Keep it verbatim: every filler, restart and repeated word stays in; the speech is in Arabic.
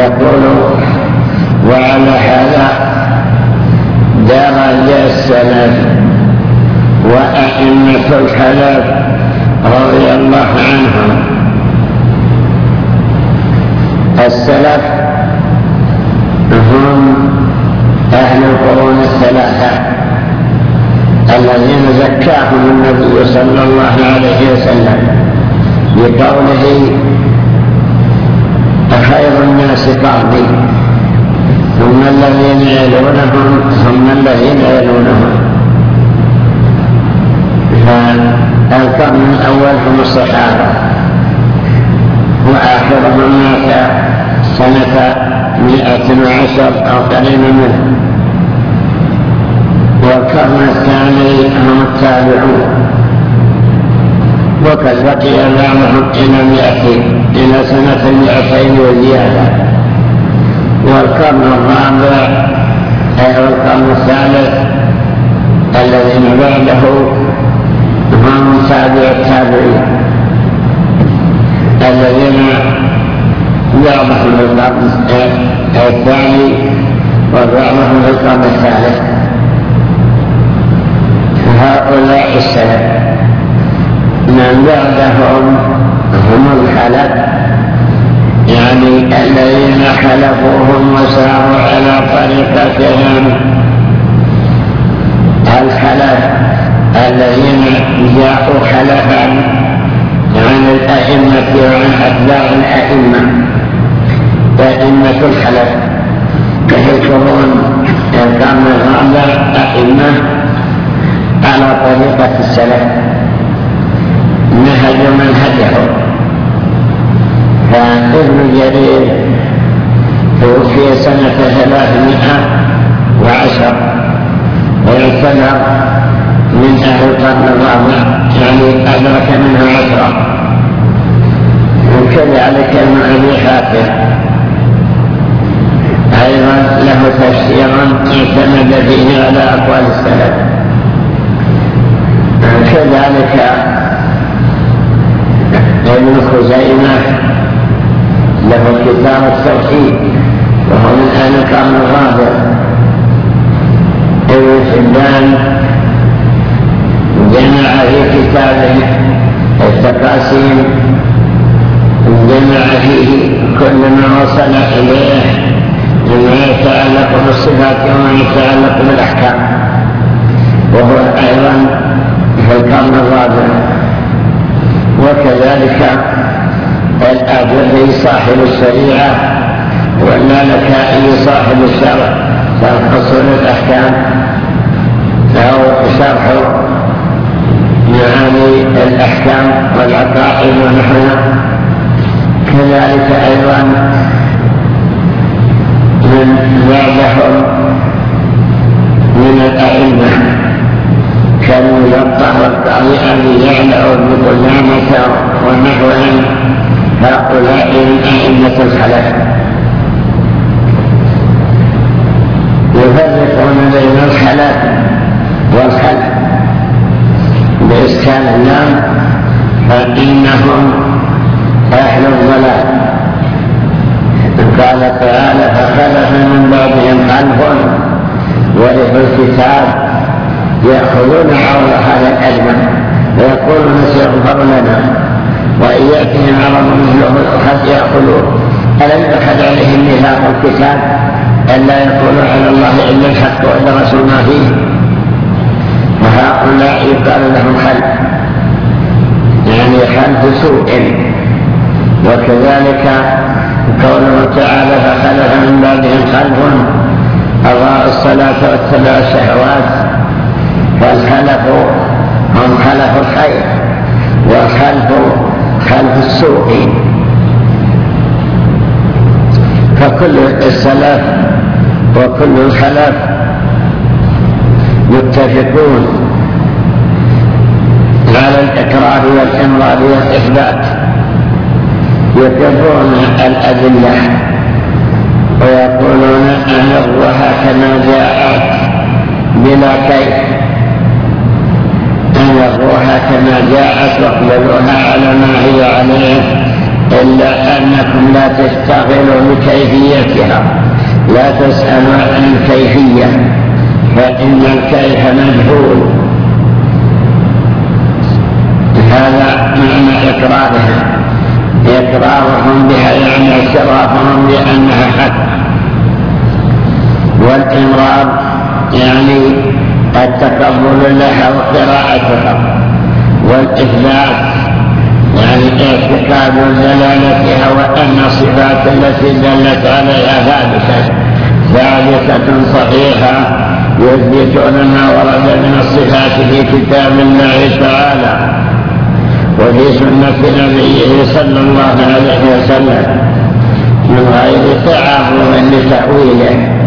يقول وعلى هذا درج السلف وأئمة الخلف رضي الله عنهم. السلف هم أهل القرون الثلاثة الذين زكاهم النبي صلى الله عليه وسلم بقوله خير الناس قرني ثم الذين يلونهم ثم الذين يلونهم. فالقرن الأول هم الصحابة وآخرهم مات سنة مئة وعشر أو قريب منه، والقرن الثاني هم التابعون، وقد بقي بعضهم إلى مئتين إلى سنة مئتين وزيادة. والقرن الرابع أي القرن الثالث الذين بعده هم تابع التابعين الذين بعضهم في القرن الثاني وبعضهم في القرن الثالث. هؤلاء السلف من بعدهم هم الخلف، يعني الذين خلفوهم وساروا على طريقتهم. الخلف الذين جاءوا خلفا عن الأئمة وعن أتباع الأئمة، أئمة الخلف يذكرون القرن الرابع أئمة على طريقة السلف نهجوا منهجهم. فابن جرير توفي سنة ثلاثمائة وعشر ويعتبر من أهل القرن الرابع، يعني أدرك منها عشرة. وكذلك ابن أبي حاتم أيضا له تفسيرا اعتمد فيه على أقوال السلف. كذلك ابن خزيمة له كتاب التوحيد وهو من أهل القرن الرابع. ابن حبان جمع في كتابه التقاسيم، جمع فيه كل ما وصل إليه مما يتعلق بالصفات وما يتعلق بالأحكام، وهو أيضا في القرن الرابع. وكذلك الآجري صاحب الشريعة واللالكائي صاحب الشرع شرح أصول الأحكام أو شرح معاني الأحكام والعقائد ونحوها. كذلك أيضا من بعدهم من الأئمة كالملقى والقاضي أبي يعلى وابن قدامة ونحوهم، هؤلاء من أئمة الخلف. يفرقون بين الخلف والخلف بإسكان اللام، فإنهم أهل الضلال. قال تعالى فخلف من بعدهم خلف ورثوا الكتاب يأخذون عرض هذا الأدنى ويقولون سيغفر لنا، وإن يأتهم عرض مثله الأخذ يأخذون. ألم يؤخذ عليهم ميثاق الكتاب ألا يقولوا على الله إلا الحق وإلا رسول ما فيه؟ وهؤلاء يقال لهم خلف، يعني خلف سوء. وكذلك قوله تعالى فخلف من بعدهم خلف أضاعوا الصلاة واتبعوا الشهوات. فالخلف هم خلف الخير والخلف خلف السوء. فكل السلف وكل الخلف متفقون على الإكراه والإمرار والإثبات، يقرون الأدلة ويقولون أمرها كما جاءت بلا كيف، أمرها كما جاءت واقبلوها على ما هي عليه، إلا أنكم لا تشتغلوا بكيفية لا تسأل عن الكيفية فإن الكيف مجهول. هذا معنى إقرارهم، إقرارهم بها يعني اعترافهم بأنها حق. والإمرار يعني التقبل لها وقراءتها. والإثبات يعني اعتقاد دلالتها وأن الصفات التي دلت عليها ثابتة ثابتة صحيحة، يثبتون ما ورد من الصفات في كتاب الله تعالى وفي سنة نبيه صلى الله عليه وسلم من غير تعرض لتأويله